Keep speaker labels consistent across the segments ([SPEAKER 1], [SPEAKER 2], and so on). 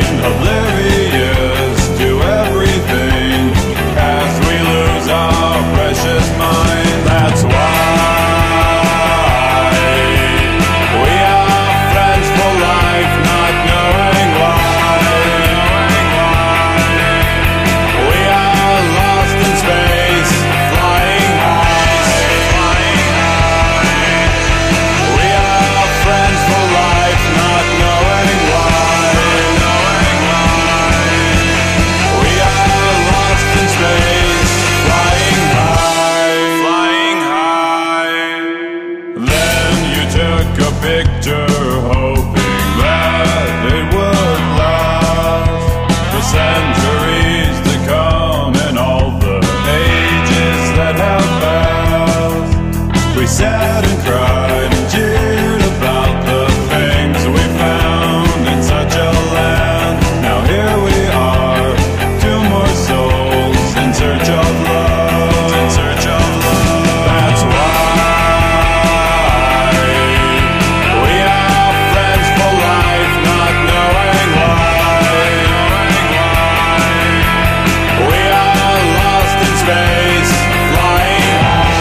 [SPEAKER 1] oblivious to everything as we lose our precious mind. That's why we are friends for life, not knowing why. We are lost in space, flying high. We are friends for life, not knowing why. We are lost in space, flying high. Then you took a picture, hoping that it would last for centuries to come and all the ages that have passed. We sat and cried and cheered about the things we found in such a land. Now here we are, two more souls in search of love. That's why we are friends for life, not knowing why. We are lost in space, flying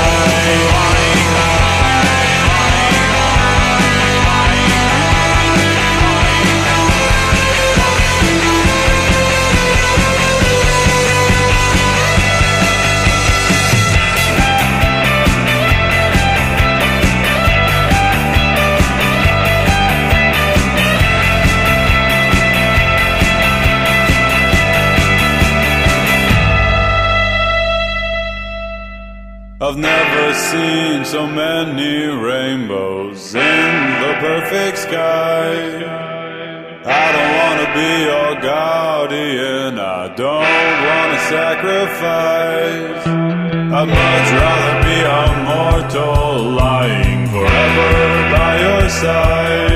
[SPEAKER 1] I've never seen so many rainbows in the perfect sky. I don't want to be your guardian, I don't want to sacrifice. I'd much rather be a mortal lying forever by your side.